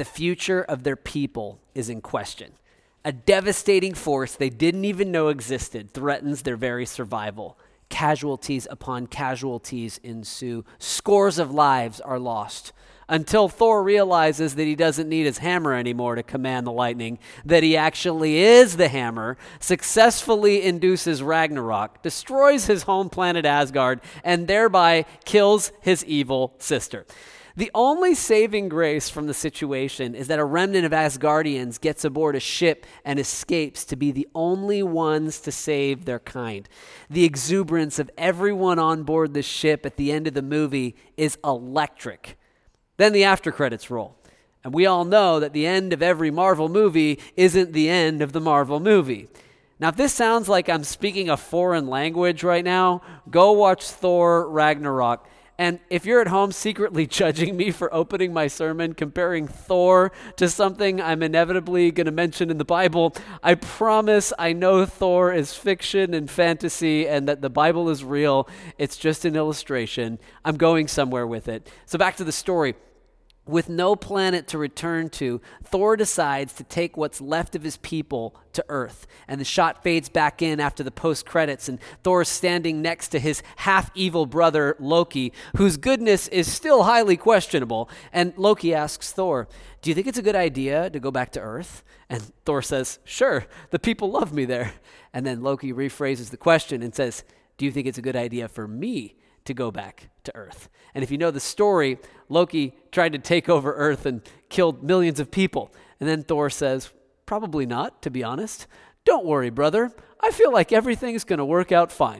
The future of their people is in question. A devastating force they didn't even know existed threatens their very survival. Casualties upon casualties ensue. Scores of lives are lost until Thor realizes that he doesn't need his hammer anymore to command the lightning, that he actually is the hammer, successfully induces Ragnarok, destroys his home planet Asgard, and thereby kills his evil sister. The only saving grace from the situation is that a remnant of Asgardians gets aboard a ship and escapes to be the only ones to save their kind. The exuberance of everyone on board the ship at the end of the movie is electric. Then the after credits roll. And we all know that the end of every Marvel movie isn't the end of the Marvel movie. Now, if this sounds like I'm speaking a foreign language right now, go watch Thor Ragnarok. And if you're at home secretly judging me for opening my sermon comparing Thor to something I'm inevitably going to mention in the Bible, I promise I know Thor is fiction and fantasy and that the Bible is real. It's just an illustration. I'm going somewhere with it. So back to the story. With no planet to return to, Thor decides to take what's left of his people to Earth. And the shot fades back in after the post-credits, and Thor is standing next to his half-evil brother, Loki, whose goodness is still highly questionable. And Loki asks Thor, "Do you think it's a good idea to go back to Earth?" And Thor says, "Sure, the people love me there." And then Loki rephrases the question and says, "Do you think it's a good idea for me to go back to Earth?" And if you know the story, Loki tried to take over Earth and killed millions of people. And then Thor says, "Probably not, to be honest. Don't worry, brother. I feel like everything's going to work out fine."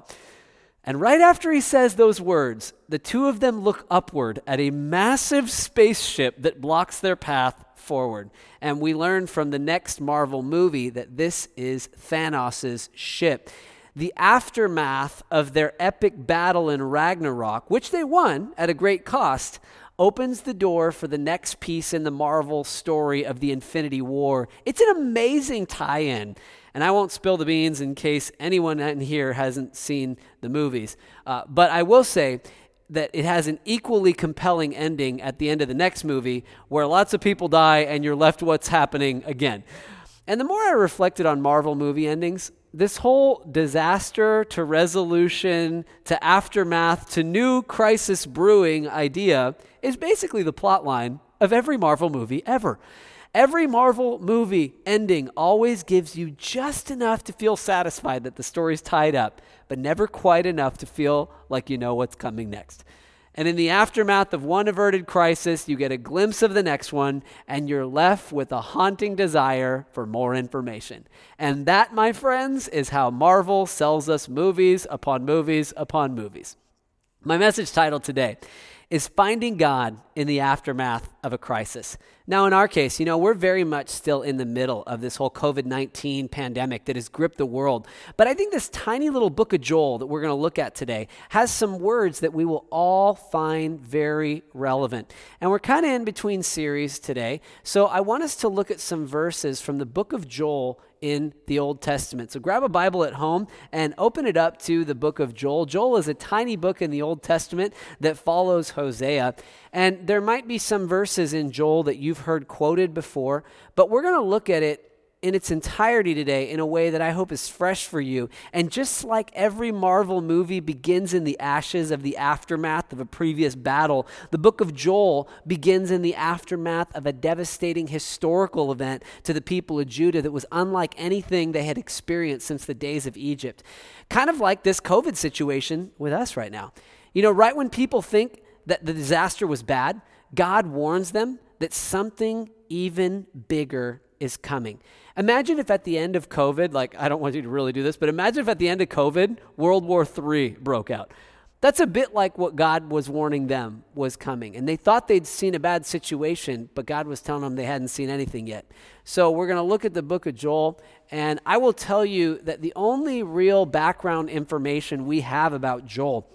And right after he says those words, the two of them look upward at a massive spaceship that blocks their path forward. And we learn from the next Marvel movie that this is Thanos' ship. The aftermath of their epic battle in Ragnarok, which they won at a great cost, opens the door for the next piece in the Marvel story of the Infinity War. It's an amazing tie-in, and I won't spill the beans in case anyone in here hasn't seen the movies. But I will say that it has an equally compelling ending at the end of the next movie where lots of people die and you're left what's happening again. And the more I reflected on Marvel movie endings, this whole disaster to resolution to aftermath to new crisis brewing idea is basically the plot line of every Marvel movie ever. Every Marvel movie ending always gives you just enough to feel satisfied that the story's tied up, but never quite enough to feel like you know what's coming next. And in the aftermath of one averted crisis, you get a glimpse of the next one, and you're left with a haunting desire for more information. And that, my friends, is how Marvel sells us movies upon movies upon movies. My message title today is Finding God in the Aftermath of a Crisis. Now, in our case, we're very much still in the middle of this whole COVID-19 pandemic that has gripped the world. But I think this tiny little book of Joel that we're going to look at today has some words that we will all find very relevant. And we're kind of in between series today. So I want us to look at some verses from the book of Joel in the Old Testament. So grab a Bible at home and open it up to the book of Joel. Joel is a tiny book in the Old Testament that follows Hosea. And there might be some verses in Joel that you've heard quoted before, but we're going to look at it in its entirety today in a way that I hope is fresh for you. And just like every Marvel movie begins in the ashes of the aftermath of a previous battle, the book of Joel begins in the aftermath of a devastating historical event to the people of Judah that was unlike anything they had experienced since the days of Egypt. Kind of like this COVID situation with us right now. Right when people think that the disaster was bad, God warns them that something even bigger is coming. Imagine if at the end of COVID, I don't want you to really do this, but imagine if at the end of COVID, World War III broke out. That's a bit like what God was warning them was coming. And they thought they'd seen a bad situation, but God was telling them they hadn't seen anything yet. So we're going to look at the book of Joel, and I will tell you that the only real background information we have about Joel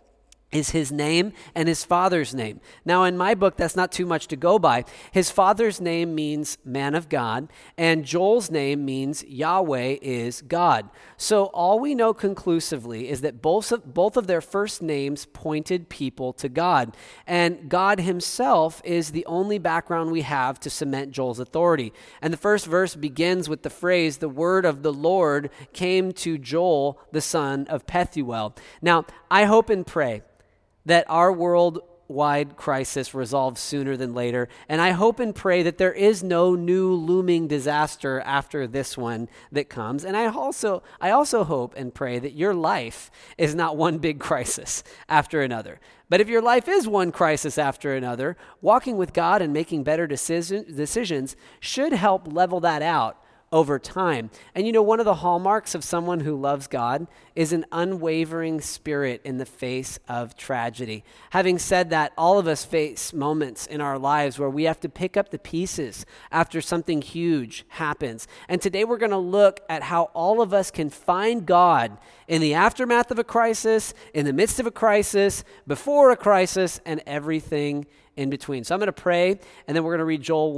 is his name and his father's name. Now, in my book, that's not too much to go by. His father's name means man of God, and Joel's name means Yahweh is God. So all we know conclusively is that both of their first names pointed people to God, and God himself is the only background we have to cement Joel's authority. And the first verse begins with the phrase, "The word of the Lord came to Joel, the son of Pethuel." Now, I hope and pray that our worldwide crisis resolves sooner than later. And I hope and pray that there is no new looming disaster after this one that comes. And I also hope and pray that your life is not one big crisis after another. But if your life is one crisis after another, walking with God and making better decisions should help level that out over time. And you know, one of the hallmarks of someone who loves God is an unwavering spirit in the face of tragedy. Having said that, all of us face moments in our lives where we have to pick up the pieces after something huge happens. And today we're going to look at how all of us can find God in the aftermath of a crisis, in the midst of a crisis, before a crisis, and everything in between. So I'm going to pray, and then we're going to read Joel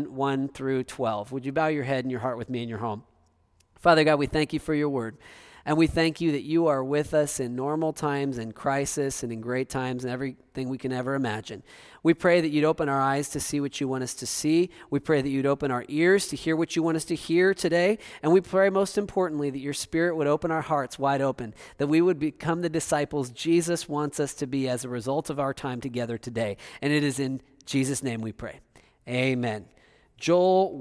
1 through 12. Would you bow your head and your heart with me in your home? Father God, we thank you for your word. And we thank you that you are with us in normal times, in crisis, and in great times, and everything we can ever imagine. We pray that you'd open our eyes to see what you want us to see. We pray that you'd open our ears to hear what you want us to hear today. And we pray, most importantly, that your Spirit would open our hearts wide open, that we would become the disciples Jesus wants us to be as a result of our time together today. And it is in Jesus' name we pray. Amen. Joel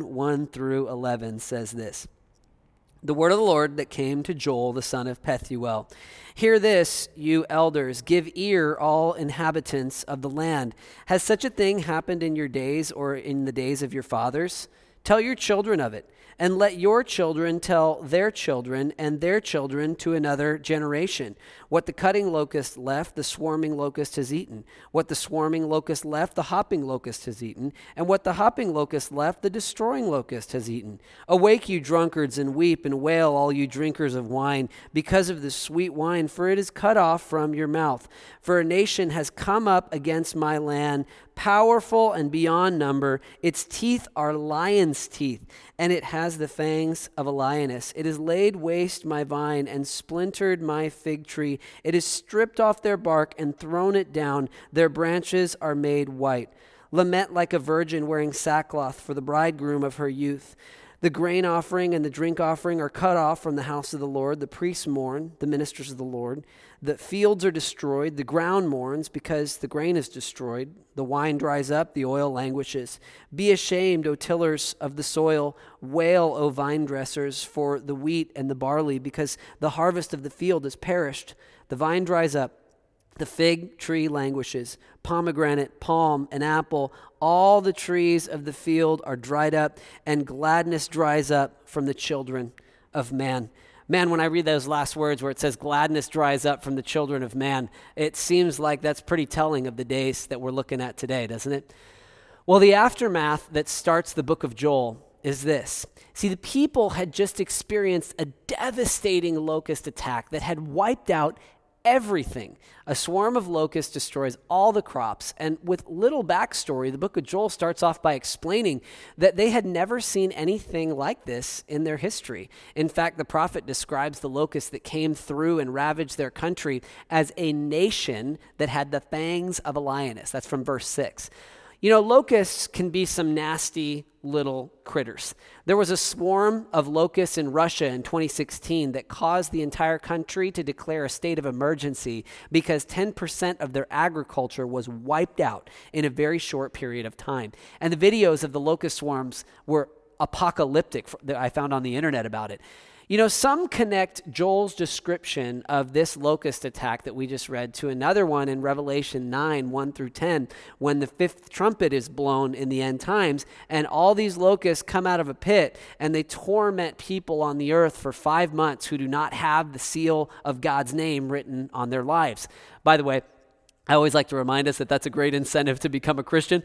1 through 11 says this. The word of the Lord that came to Joel, the son of Pethuel. Hear this, you elders. Give ear, all inhabitants of the land. Has such a thing happened in your days or in the days of your fathers? Tell your children of it, and let your children tell their children and their children to another generation. What the cutting locust left, the swarming locust has eaten. What the swarming locust left, the hopping locust has eaten. And what the hopping locust left, the destroying locust has eaten. Awake, you drunkards, and weep and wail, all you drinkers of wine, because of the sweet wine, for it is cut off from your mouth. For a nation has come up against my land, powerful and beyond number. Its teeth are lion's teeth, and it has the fangs of a lioness. It has laid waste my vine and splintered my fig tree. It has stripped off their bark and thrown it down. Their branches are made white. Lament like a virgin wearing sackcloth for the bridegroom of her youth. The grain offering and the drink offering are cut off from the house of the Lord. The priests mourn, the ministers of the Lord. The fields are destroyed. The ground mourns because the grain is destroyed. The wine dries up. The oil languishes. Be ashamed, O tillers of the soil. Wail, O vine dressers, for the wheat and the barley, because the harvest of the field has perished. The vine dries up. The fig tree languishes, pomegranate, palm, and apple, all the trees of the field are dried up, and gladness dries up from the children of man. Man, when I read those last words where it says gladness dries up from the children of man, it seems like that's pretty telling of the days that we're looking at today, doesn't it? Well, the aftermath that starts the book of Joel is this. See, the people had just experienced a devastating locust attack that had wiped out everything. A swarm of locusts destroys all the crops. And with little backstory, the book of Joel starts off by explaining that they had never seen anything like this in their history. In fact, the prophet describes the locusts that came through and ravaged their country as a nation that had the fangs of a lioness. That's from verse 6. You know, locusts can be some nasty little critters. There was a swarm of locusts in Russia in 2016 that caused the entire country to declare a state of emergency because 10% of their agriculture was wiped out in a very short period of time. And the videos of the locust swarms were apocalyptic that I found on the internet about it. You know, some connect Joel's description of this locust attack that we just read to another one in Revelation 9, 1 through 10, when the fifth trumpet is blown in the end times, and all these locusts come out of a pit, and they torment people on the earth for 5 months who do not have the seal of God's name written on their lives. By the way, I always like to remind us that that's a great incentive to become a Christian.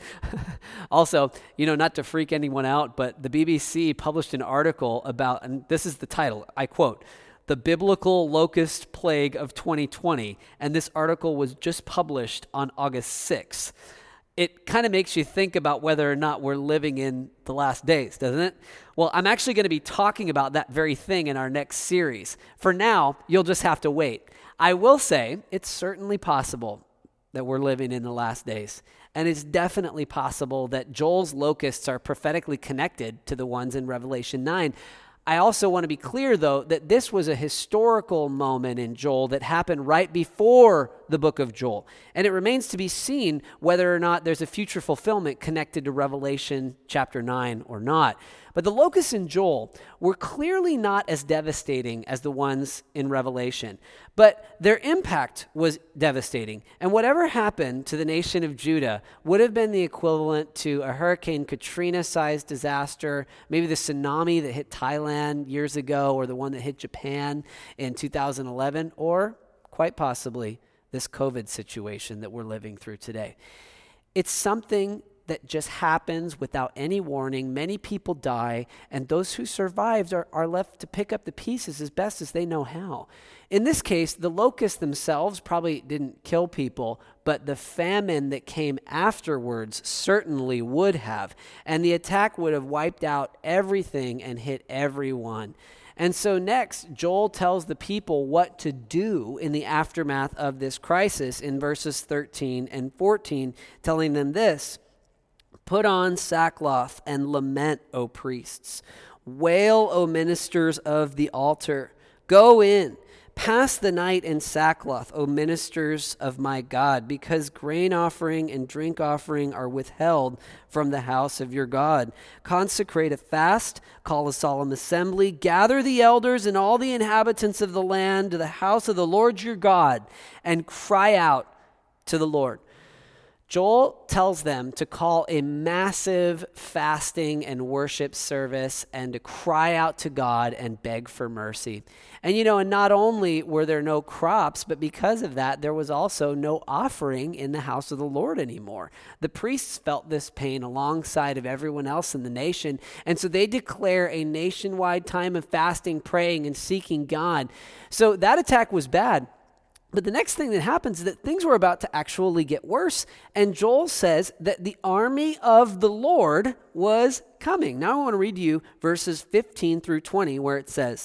Also, you know, not to freak anyone out, but the BBC published an article about, and this is the title, I quote, The Biblical Locust Plague of 2020, and this article was just published on August 6th. It kind of makes you think about whether or not we're living in the last days, doesn't it? Well, I'm actually going to be talking about that very thing in our next series. For now, you'll just have to wait. I will say it's certainly possible that we're living in the last days. And it's definitely possible that Joel's locusts are prophetically connected to the ones in Revelation 9. I also want to be clear, though, that this was a historical moment in Joel that happened right before the book of Joel. And it remains to be seen whether or not there's a future fulfillment connected to Revelation chapter 9 or not. But the locusts in Joel were clearly not as devastating as the ones in Revelation. But their impact was devastating. And whatever happened to the nation of Judah would have been the equivalent to a Hurricane Katrina-sized disaster, maybe the tsunami that hit Thailand years ago, or the one that hit Japan in 2011, or quite possibly this COVID situation that we're living through today. It's something that just happens without any warning. Many people die, and those who survived are left to pick up the pieces as best as they know how. In this case, the locusts themselves probably didn't kill people, but the famine that came afterwards certainly would have, and the attack would have wiped out everything and hit everyone. And so next, Joel tells the people what to do in the aftermath of this crisis in verses 13 and 14, telling them this: "Put on sackcloth and lament, O priests. Wail, O ministers of the altar. Go in, pass the night in sackcloth, O ministers of my God, because grain offering and drink offering are withheld from the house of your God. Consecrate a fast, call a solemn assembly, gather the elders and all the inhabitants of the land to the house of the Lord your God, and cry out to the Lord." Joel tells them to call a massive fasting and worship service and to cry out to God and beg for mercy. And and not only were there no crops, but because of that, there was also no offering in the house of the Lord anymore. The priests felt this pain alongside of everyone else in the nation, and so they declare a nationwide time of fasting, praying, and seeking God. So that attack was bad. But the next thing that happens is that things were about to actually get worse. And Joel says that the army of the Lord was coming. Now I want to read to you verses 15 through 20, where it says,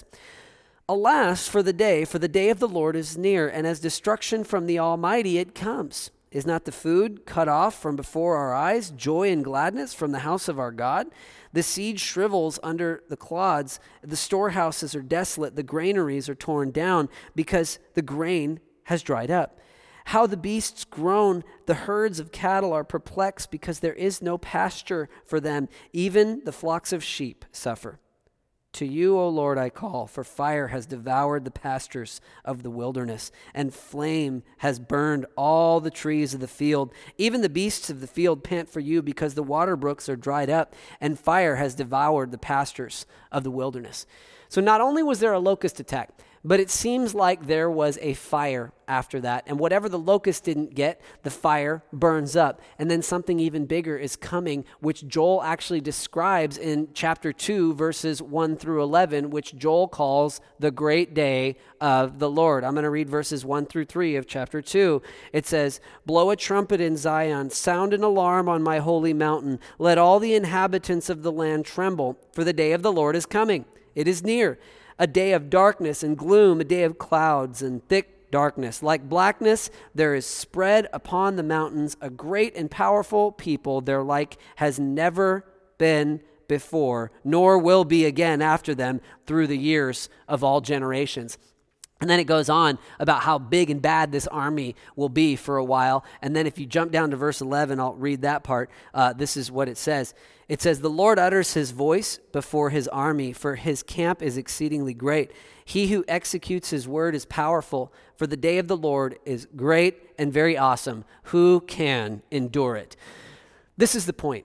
"Alas, for the day of the Lord is near, and as destruction from the Almighty it comes. Is not the food cut off from before our eyes, joy and gladness from the house of our God? The seed shrivels under the clods, the storehouses are desolate, the granaries are torn down, because the grain has dried up. How the beasts groan, the herds of cattle are perplexed, because there is no pasture for them. Even the flocks of sheep suffer. To you, O Lord, I call, for fire has devoured the pastures of the wilderness, and flame has burned all the trees of the field. Even the beasts of the field pant for you, because the water brooks are dried up, and fire has devoured the pastures of the wilderness." So not only was there a locust attack, but it seems like there was a fire after that. And whatever the locust didn't get, the fire burns up. And then something even bigger is coming, which Joel actually describes in chapter 2, verses 1 through 11, which Joel calls the great day of the Lord. I'm going to read verses 1 through 3 of chapter 2. It says, "Blow a trumpet in Zion, sound an alarm on my holy mountain. Let all the inhabitants of the land tremble, for the day of the Lord is coming. It is near. A day of darkness and gloom, a day of clouds and thick darkness. Like blackness, there is spread upon the mountains a great and powerful people. Their like has never been before, nor will be again after them through the years of all generations." And then it goes on about how big and bad this army will be for a while. And then if you jump down to verse 11, I'll read that part. This is what it says. It says, "The Lord utters his voice before his army, for his camp is exceedingly great. He who executes his word is powerful, for the day of the Lord is great and very awesome. Who can endure it?" This is the point.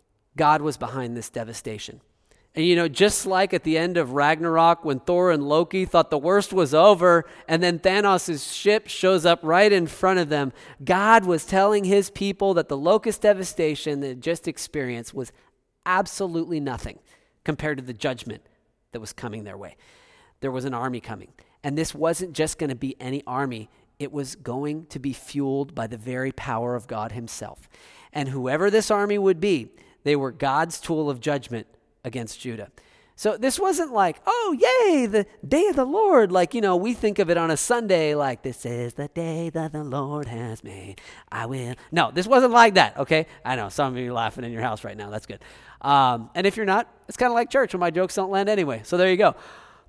God was behind this devastation. And just like at the end of Ragnarok when Thor and Loki thought the worst was over, and then Thanos' ship shows up right in front of them, God was telling his people that the locust devastation they just experienced was absolutely nothing compared to the judgment that was coming their way. there was an army coming. And this wasn't just going to be any army. It was going to be fueled by the very power of God himself. And whoever this army would be, they were God's tool of judgment against Judah. So this wasn't like, oh, yay, the day of the Lord. Like, we think of it on a Sunday like, this is the day that the Lord has made. I will. No, this wasn't like that, okay? I know, some of you are laughing in your house right now. That's good. And if you're not, it's kind of like church when my jokes don't land anyway. So there you go.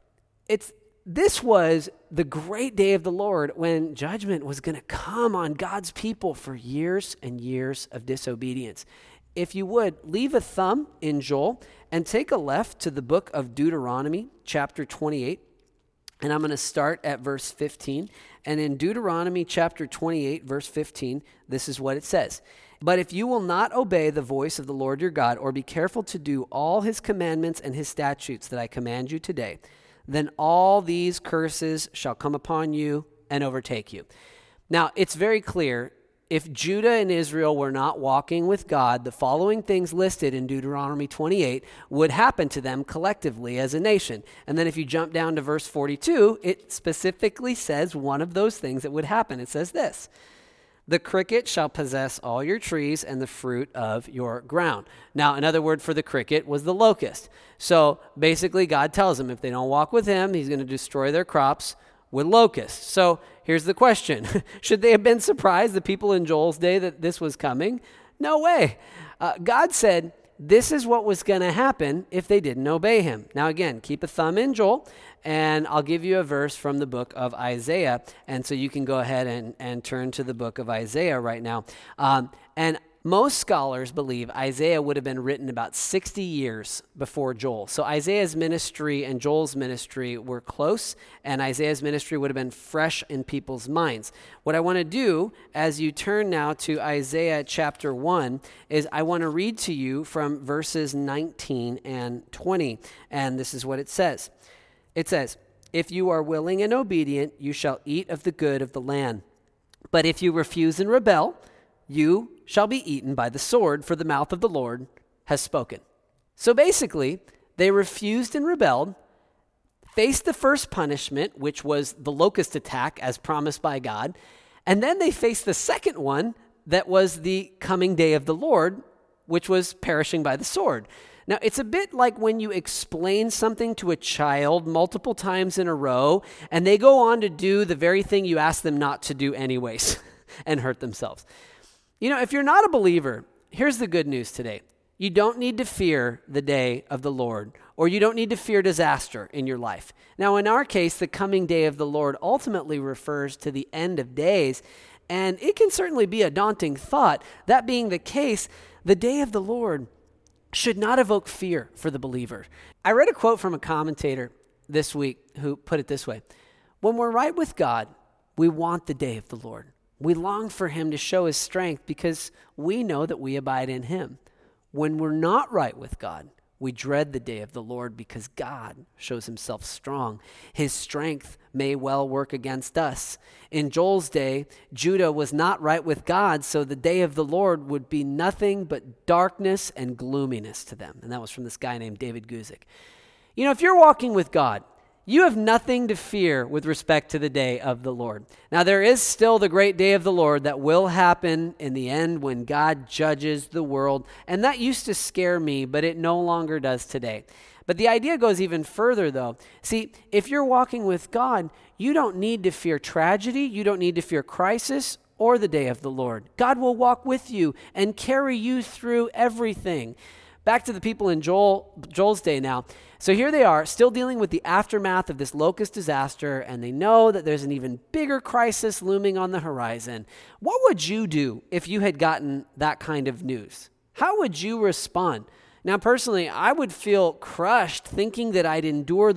This was the great day of the Lord when judgment was going to come on God's people for years and years of disobedience. If you would, leave a thumb in Joel and take a left to the book of Deuteronomy, chapter 28. And I'm going to start at verse 15. And in Deuteronomy chapter 28, verse 15, this is what it says. But if you will not obey the voice of the Lord your God, or be careful to do all his commandments and his statutes that I command you today, then all these curses shall come upon you and overtake you. Now, it's very clear, if Judah and Israel were not walking with God, the following things listed in Deuteronomy 28 would happen to them collectively as a nation. And then if you jump down to verse 42, it specifically says one of those things that would happen. It says this: the cricket shall possess all your trees and the fruit of your ground. Now, another word for the cricket was the locust. So basically, God tells them if they don't walk with him, he's going to destroy their crops with locusts. So here's the question. Should they have been surprised, the people in Joel's day, that this was coming? No way. God said this is what was going to happen if they didn't obey him. Now again, keep a thumb in Joel, and I'll give you a verse from the book of Isaiah. And so you can go ahead and turn to the book of Isaiah right now. And most scholars believe Isaiah would have been written about 60 years before Joel. So Isaiah's ministry and Joel's ministry were close, and Isaiah's ministry would have been fresh in people's minds. What I want to do as you turn now to Isaiah chapter 1 is I want to read to you from verses 19 and 20, and this is what it says. It says, "If you are willing and obedient, you shall eat of the good of the land. But if you refuse and rebel, you shall be eaten by the sword, for the mouth of the Lord has spoken." So basically, they refused and rebelled, faced the first punishment, which was the locust attack as promised by God, and then they faced the second one that was the coming day of the Lord, which was perishing by the sword. Now, it's a bit like when you explain something to a child multiple times in a row, and they go on to do the very thing you asked them not to do anyways and hurt themselves. If you're not a believer, here's the good news today. You don't need to fear the day of the Lord, or you don't need to fear disaster in your life. Now, in our case, the coming day of the Lord ultimately refers to the end of days, and it can certainly be a daunting thought. That being the case, the day of the Lord should not evoke fear for the believer. I read a quote from a commentator this week who put it this way: when we're right with God, we want the day of the Lord. We long for him to show his strength because we know that we abide in him. When we're not right with God, we dread the day of the Lord because God shows himself strong. His strength may well work against us. In Joel's day, Judah was not right with God, so the day of the Lord would be nothing but darkness and gloominess to them. And that was from this guy named David Guzik. If you're walking with God, you have nothing to fear with respect to the day of the Lord. Now, there is still the great day of the Lord that will happen in the end when God judges the world. And that used to scare me, but it no longer does today. But the idea goes even further, though. See, if you're walking with God, you don't need to fear tragedy. You don't need to fear crisis or the day of the Lord. God will walk with you and carry you through everything. Back to the people in Joel's day now. So here they are, still dealing with the aftermath of this locust disaster, and they know that there's an even bigger crisis looming on the horizon. What would you do if you had gotten that kind of news? How would you respond? Now, personally, I would feel crushed thinking that I'd endured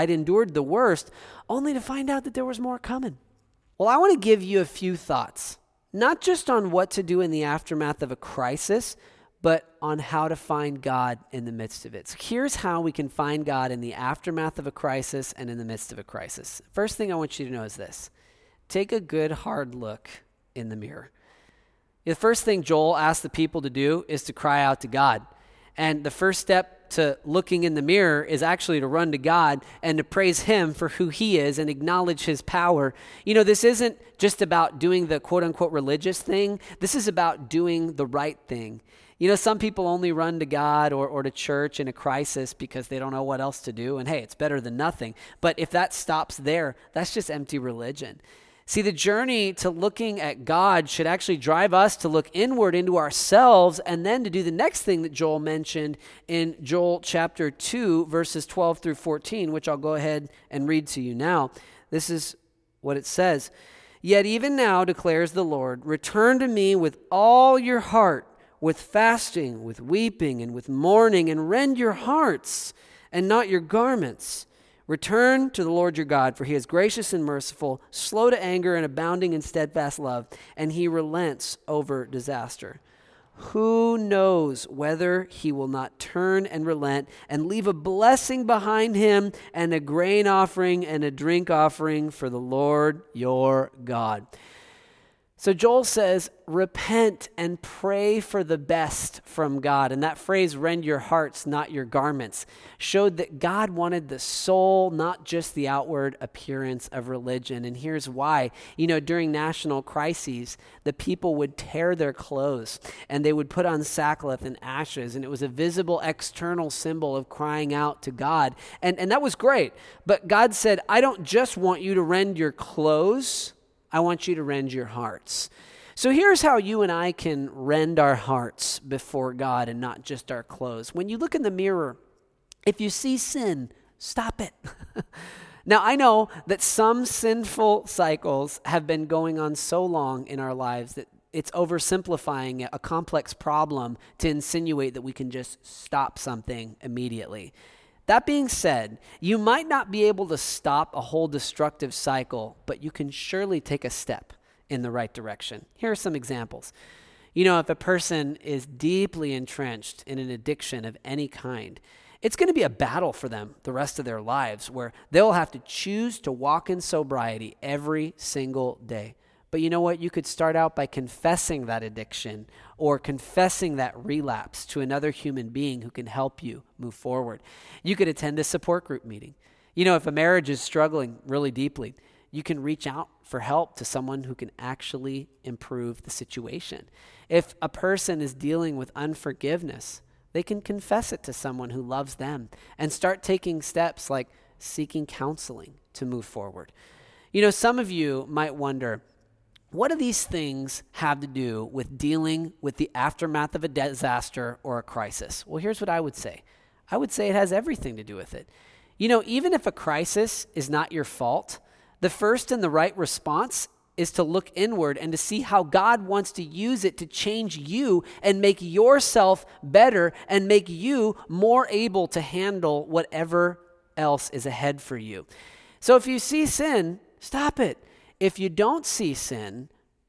the worst, only to find out that there was more coming. Well, I want to give you a few thoughts, not just on what to do in the aftermath of a crisis, but on how to find God in the midst of it. So here's how we can find God in the aftermath of a crisis and in the midst of a crisis. First thing I want you to know is this: take a good hard look in the mirror. The first thing Joel asked the people to do is to cry out to God. And the first step to looking in the mirror is actually to run to God and to praise him for who he is and acknowledge his power. You know, this isn't just about doing the quote unquote religious thing. This is about doing the right thing. You know, some people only run to God or to church in a crisis because they don't know what else to do. And hey, it's better than nothing. But if that stops there, that's just empty religion. See, the journey to looking at God should actually drive us to look inward into ourselves and then to do the next thing that Joel mentioned in Joel chapter 2, verses 12 through 14, which I'll go ahead and read to you now. This is what it says. Yet even now, declares the Lord, return to me with all your heart, with fasting, with weeping, and with mourning, and rend your hearts and not your garments. Return to the Lord your God, for he is gracious and merciful, slow to anger and abounding in steadfast love, and he relents over disaster. Who knows whether he will not turn and relent and leave a blessing behind him and a grain offering and a drink offering for the Lord your God. So Joel says, repent and pray for the best from God. And that phrase, rend your hearts, not your garments, showed that God wanted the soul, not just the outward appearance of religion. And here's why. You know, during national crises, the people would tear their clothes and they would put on sackcloth and ashes. And it was a visible external symbol of crying out to God. And that was great. But God said, I don't just want you to rend your clothes, I want you to rend your hearts. So here's how you and I can rend our hearts before God and not just our clothes. When you look in the mirror, if you see sin, stop it. Now, I know that some sinful cycles have been going on so long in our lives that it's oversimplifying a complex problem to insinuate that we can just stop something immediately. That being said, you might not be able to stop a whole destructive cycle, but you can surely take a step in the right direction. Here are some examples. You know, if a person is deeply entrenched in an addiction of any kind, it's going to be a battle for them the rest of their lives where they'll have to choose to walk in sobriety every single day. But you know what? You could start out by confessing that addiction or confessing that relapse to another human being who can help you move forward. You could attend a support group meeting. You know, if a marriage is struggling really deeply, you can reach out for help to someone who can actually improve the situation. If a person is dealing with unforgiveness, they can confess it to someone who loves them and start taking steps like seeking counseling to move forward. You know, some of you might wonder, what do these things have to do with dealing with the aftermath of a disaster or a crisis? Well, here's what I would say. I would say it has everything to do with it. You know, even if a crisis is not your fault, the first and the right response is to look inward and to see how God wants to use it to change you and make yourself better and make you more able to handle whatever else is ahead for you. So if you see sin, stop it. If you don't see sin,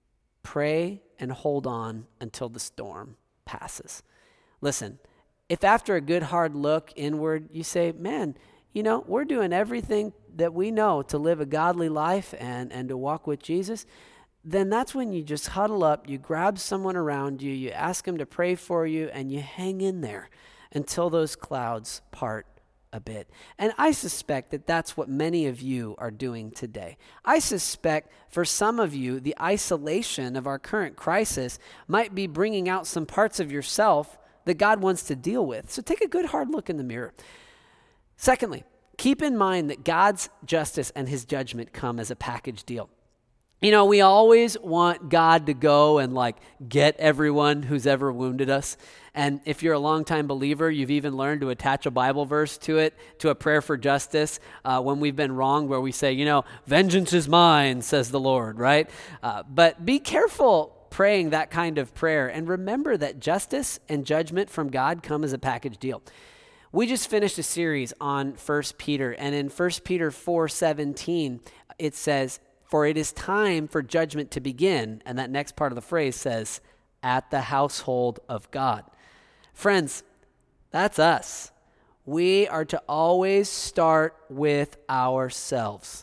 pray and hold on until the storm passes. Listen, if after a good hard look inward, you say, man, you know, we're doing everything that we know to live a godly life and to walk with Jesus, then that's when you just huddle up, you grab someone around you, you ask them to pray for you, and you hang in there until those clouds part a bit. And I suspect that that's what many of you are doing today. I suspect for some of you, the isolation of our current crisis might be bringing out some parts of yourself that God wants to deal with. So take a good hard look in the mirror. Secondly, keep in mind that God's justice and his judgment come as a package deal. You know, we always want God to go and get everyone who's ever wounded us. And if you're a longtime believer, you've even learned to attach a Bible verse to it, to a prayer for justice when we've been wronged, where we say, you know, vengeance is mine, says the Lord, right? But be careful praying that kind of prayer. And remember that justice and judgment from God come as a package deal. We just finished a series on 1 Peter, and in 1 Peter 4:17, it says, for it is time for judgment to begin. And that next part of the phrase says, at the household of God. Friends, that's us. We are to always start with ourselves.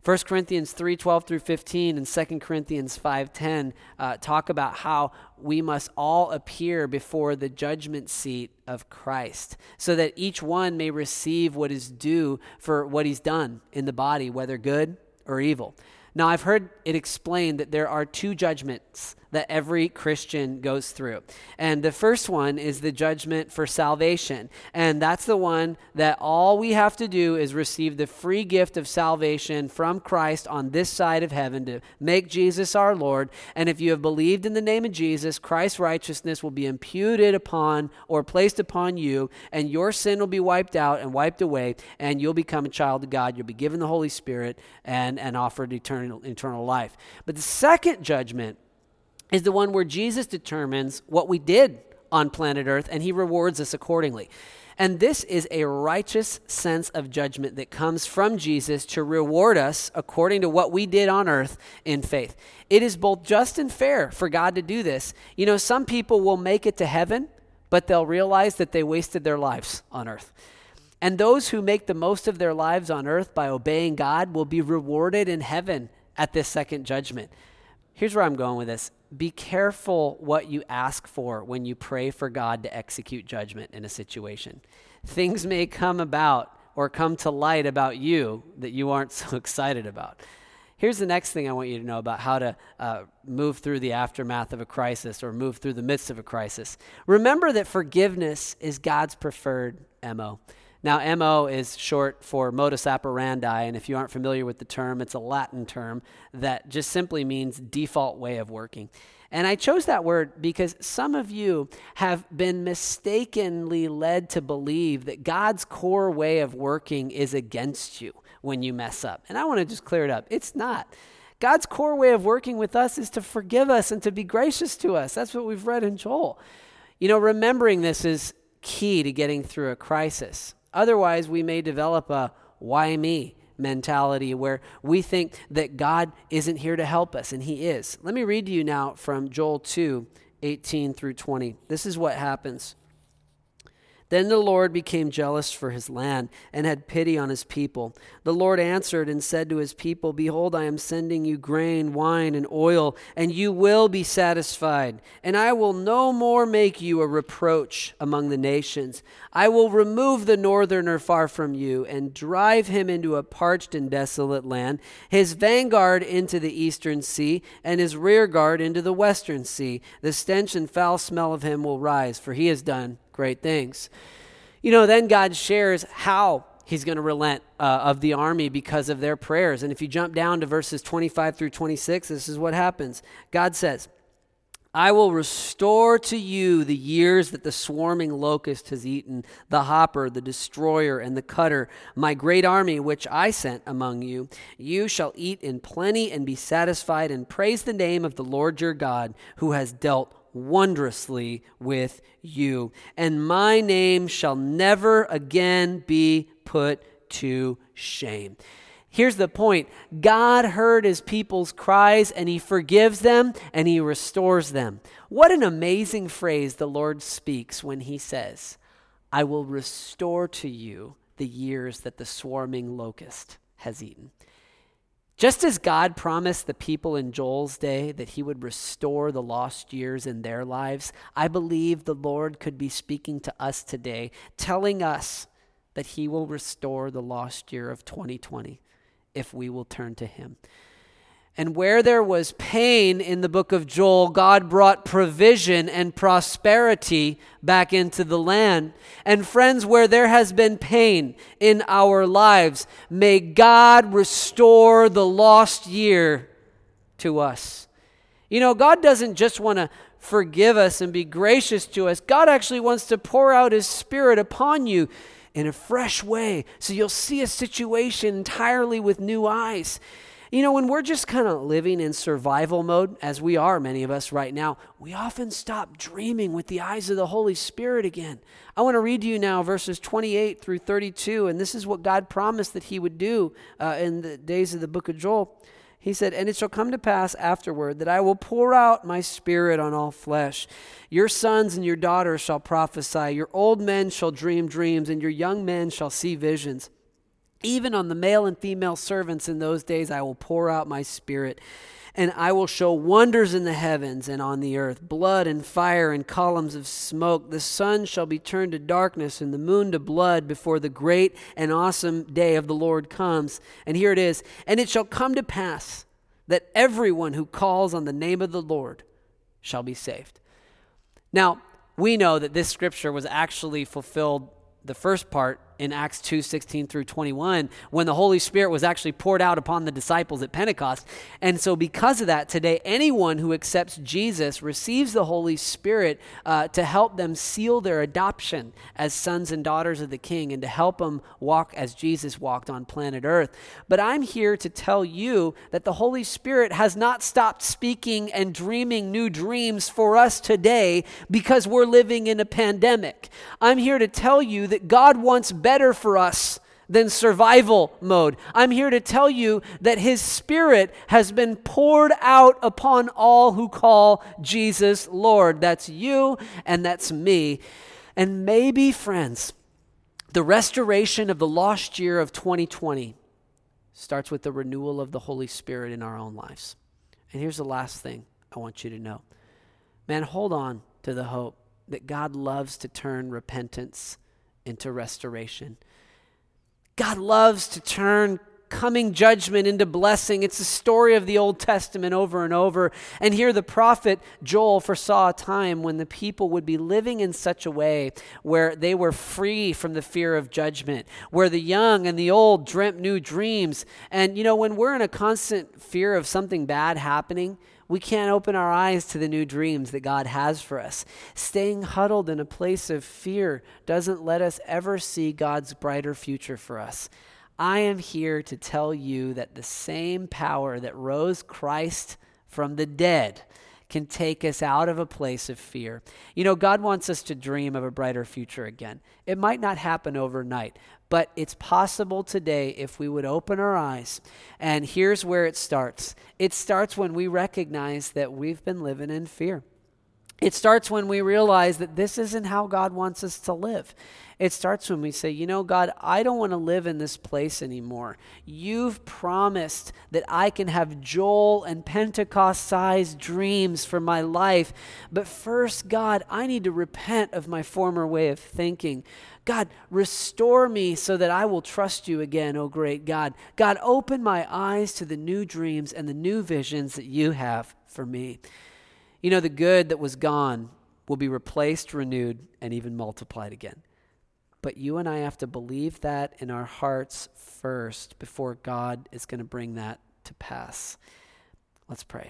1 Corinthians 3:12 through 15 and 2 Corinthians 5:10 talk about how we must all appear before the judgment seat of Christ so that each one may receive what is due for what he's done in the body, whether good or evil. Now, I've heard it explained that there are two judgments that every Christian goes through. And the first one is the judgment for salvation. And that's the one that all we have to do is receive the free gift of salvation from Christ on this side of heaven to make Jesus our Lord. And if you have believed in the name of Jesus, Christ's righteousness will be imputed upon or placed upon you, and your sin will be wiped out and wiped away, and you'll become a child of God. You'll be given the Holy Spirit and offered eternal life. But the second judgment is the one where Jesus determines what we did on planet Earth, and he rewards us accordingly. And this is a righteous sense of judgment that comes from Jesus to reward us according to what we did on earth in faith. It is both just and fair for God to do this. You know, some people will make it to heaven, but they'll realize that they wasted their lives on earth. And those who make the most of their lives on earth by obeying God will be rewarded in heaven at this second judgment. Here's where I'm going with this. Be careful what you ask for when you pray for God to execute judgment in a situation. Things may come about or come to light about you that you aren't so excited about. Here's the next thing I want you to know about how to move through the aftermath of a crisis or move through the midst of a crisis. Remember that forgiveness is God's preferred MO. Now, MO is short for modus operandi, and if you aren't familiar with the term, it's a Latin term that just simply means default way of working. And I chose that word because some of you have been mistakenly led to believe that God's core way of working is against you when you mess up. And I want to just clear it up. It's not. God's core way of working with us is to forgive us and to be gracious to us. That's what we've read in Joel. You know, remembering this is key to getting through a crisis. Otherwise, we may develop a why me mentality where we think that God isn't here to help us, and he is. Let me read to you now from Joel 2:18 through 20. This is what happens. Then the Lord became jealous for his land and had pity on his people. The Lord answered and said to his people, behold, I am sending you grain, wine, and oil, and you will be satisfied. And I will no more make you a reproach among the nations. I will remove the northerner far from you and drive him into a parched and desolate land, his vanguard into the eastern sea, and his rear guard into the western sea. The stench and foul smell of him will rise, for he has done great things. You know, then God shares how he's going to relent of the army because of their prayers. And if you jump down to verses 25 through 26, this is what happens. God says, I will restore to you the years that the swarming locust has eaten, the hopper, the destroyer, and the cutter, my great army which I sent among you. You shall eat in plenty and be satisfied, and praise the name of the Lord your God, who has dealt wondrously with you. And my name shall never again be put to shame. Here's the point. God heard his people's cries, and he forgives them, and he restores them. What an amazing phrase the Lord speaks when he says, I will restore to you the years that the swarming locust has eaten. Just as God promised the people in Joel's day that he would restore the lost years in their lives, I believe the Lord could be speaking to us today, telling us that he will restore the lost year of 2020 if we will turn to him. And where there was pain in the book of Joel, God brought provision and prosperity back into the land. And friends, where there has been pain in our lives, may God restore the lost year to us. You know, God doesn't just want to forgive us and be gracious to us. God actually wants to pour out his Spirit upon you in a fresh way, so you'll see a situation entirely with new eyes. You know, when we're just kind of living in survival mode, as we are, many of us right now, we often stop dreaming with the eyes of the Holy Spirit again. I want to read to you now verses 28 through 32, and this is what God promised that he would do in the days of the book of Joel. He said, and it shall come to pass afterward that I will pour out my Spirit on all flesh. Your sons and your daughters shall prophesy. Your old men shall dream dreams, and your young men shall see visions. Even on the male and female servants in those days I will pour out my Spirit, and I will show wonders in the heavens and on the earth, blood and fire and columns of smoke. The sun shall be turned to darkness and the moon to blood before the great and awesome day of the Lord comes. And here it is. And it shall come to pass that everyone who calls on the name of the Lord shall be saved. Now, we know that this scripture was actually fulfilled, the first part, in Acts 2:16 through 21, when the Holy Spirit was actually poured out upon the disciples at Pentecost. And so because of that, today, anyone who accepts Jesus receives the Holy Spirit to help them seal their adoption as sons and daughters of the King, and to help them walk as Jesus walked on planet Earth. But I'm here to tell you that the Holy Spirit has not stopped speaking and dreaming new dreams for us today because we're living in a pandemic. I'm here to tell you that God wants better for us than survival mode. I'm here to tell you that his Spirit has been poured out upon all who call Jesus Lord. That's you and that's me. And maybe, friends, the restoration of the lost year of 2020 starts with the renewal of the Holy Spirit in our own lives. And here's the last thing I want you to know. Man, hold on to the hope that God loves to turn repentance into restoration. God loves to turn coming judgment into blessing. It's the story of the Old Testament over and over. And here the prophet Joel foresaw a time when the people would be living in such a way where they were free from the fear of judgment, where the young and the old dreamt new dreams. And when we're in a constant fear of something bad happening, we can't open our eyes to the new dreams that God has for us. Staying huddled in a place of fear doesn't let us ever see God's brighter future for us. I am here to tell you that the same power that rose Christ from the dead can take us out of a place of fear. God wants us to dream of a brighter future again. It might not happen overnight, but it's possible today if we would open our eyes. And here's where it starts. It starts when we recognize that we've been living in fear. It starts when we realize that this isn't how God wants us to live. It starts when we say, God, I don't want to live in this place anymore. You've promised that I can have Joel and Pentecost-sized dreams for my life. But first, God, I need to repent of my former way of thinking. God, restore me so that I will trust you again, oh great God. God, open my eyes to the new dreams and the new visions that you have for me. The good that was gone will be replaced, renewed, and even multiplied again. But you and I have to believe that in our hearts first before God is going to bring that to pass. Let's pray.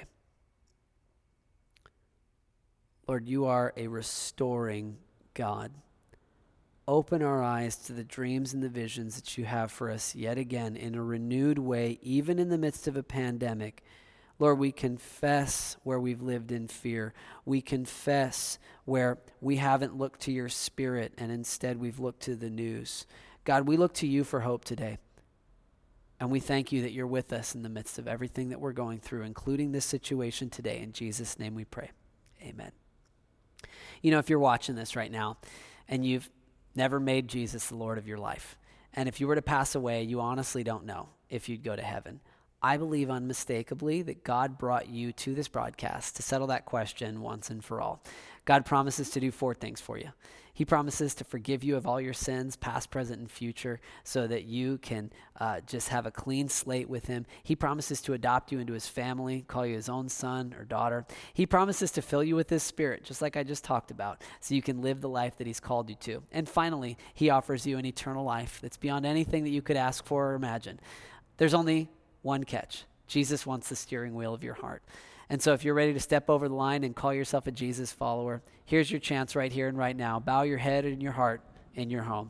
Lord, you are a restoring God. Open our eyes to the dreams and the visions that you have for us yet again in a renewed way, even in the midst of a pandemic. Lord, we confess where we've lived in fear. We confess where we haven't looked to your Spirit and instead we've looked to the news. God, we look to you for hope today. And we thank you that you're with us in the midst of everything that we're going through, including this situation today. In Jesus' name we pray. Amen. If you're watching this right now and you've never made Jesus the Lord of your life, and if you were to pass away, you honestly don't know if you'd go to heaven. I believe unmistakably that God brought you to this broadcast to settle that question once and for all. God promises to do 4 things for you. He promises to forgive you of all your sins, past, present, and future, so that you can just have a clean slate with him. He promises to adopt you into his family, call you his own son or daughter. He promises to fill you with his Spirit, just like I just talked about, so you can live the life that he's called you to. And finally, he offers you an eternal life that's beyond anything that you could ask for or imagine. There's only one catch. Jesus wants the steering wheel of your heart. And so if you're ready to step over the line and call yourself a Jesus follower, here's your chance right here and right now. Bow your head and your heart in your home.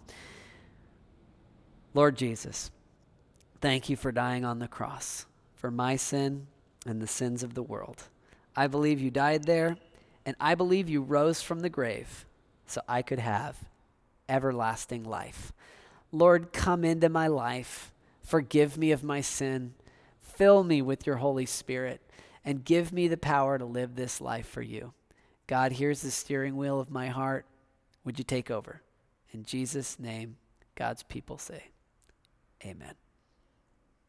Lord Jesus, thank you for dying on the cross for my sin and the sins of the world. I believe you died there, and I believe you rose from the grave so I could have everlasting life. Lord, come into my life. Forgive me of my sin. Fill me with your Holy Spirit and give me the power to live this life for you. God, here's the steering wheel of my heart. Would you take over? In Jesus' name, God's people say, Amen.